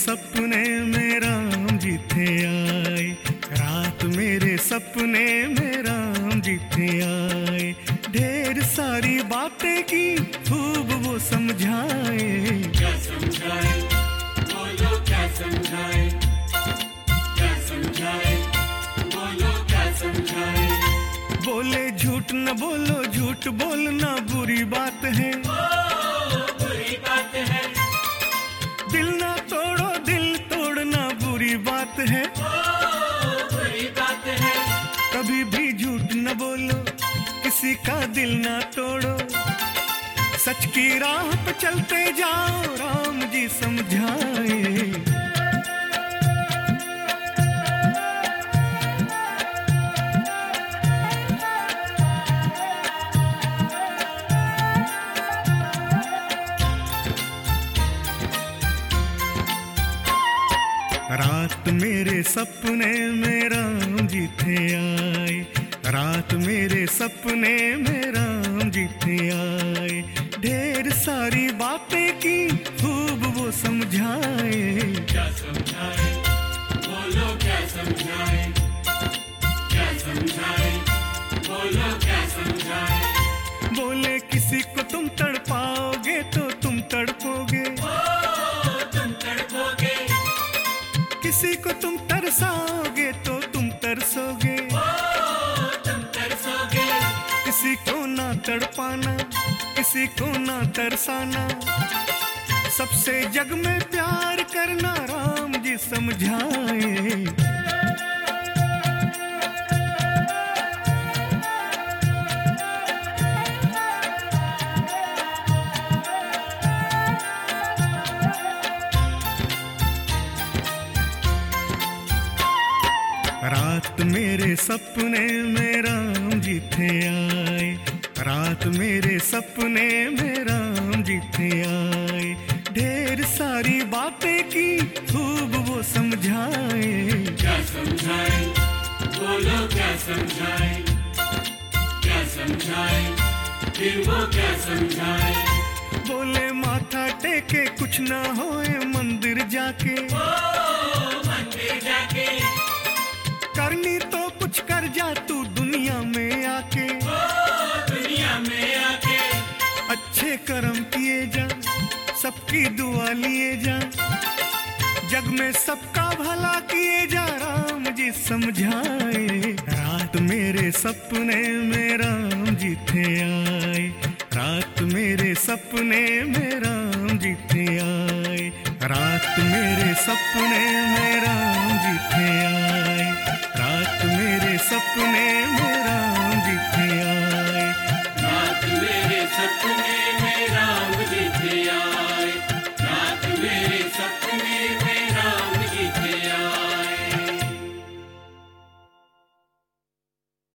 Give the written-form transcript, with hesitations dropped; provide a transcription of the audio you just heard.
सपने में राम जी थे आए, रात मेरे सपने में राम जी थे आए। ढेर सारी बातें की खूब वो समझाए। क्या समझाए, बोलो क्या समझाए, क्या समझाए, बोलो क्या समझाए। बोले झूठ न बोलो, झूठ बोलना बुरी बात है, बुरी बात है। दिल ना तोड़ो, दिल तोड़ना बुरी बात है, बुरी बात है। कभी भी झूठ न बोलो, किसी का दिल ना तोड़ो, सच की राह पे चलते जाओ, राम जी समझाए। रात मेरे सपने में राम जी थे आए, रात मेरे सपने में राम जी थे आए। ढेर सारी बातें की खूब वो समझाए। क्या समझाए, बोलो क्या समझाए, क्या समझाए, बोलो क्या समझाए। बोले किसी को तुम तड़पाओगे तो तुम तड़पोगे, तुम तड़पोगे। किसी को तुम तरसाओगे तो तुम तरसोगे, तुम तरसोगे। किसी को ना तड़पाना, किसी को ना तरसाना, सबसे जग में प्यार करना राम जी समझाए। रात मेरे सपने में राम जी थे आए, रात मेरे सपने में राम जी थे आए। ढेर सारी बातें की खूब वो समझाए। क्या समझाए, बोलो क्या समझाए, क्या समझाए, फिर वो क्या समझाए। बोले माथा टेके कुछ ना होए, मंदिर जाके, मंदिर जाके। करनी तो कुछ कर जा तू दुनिया में आके, दुनिया में आके। अच्छे कर्म किए जा, सबकी दुआ लिए जा, जग में सबका भला किए जा, राम जी समझाए। रात मेरे सपने में राम जी थे आए, रात मेरे सपने में राम जी थे आए, रात मेरे सपने में राम जी थे आए, रात मेरे सपने में राम जी थे आए, रात मेरे सपने में राम जी थे आए।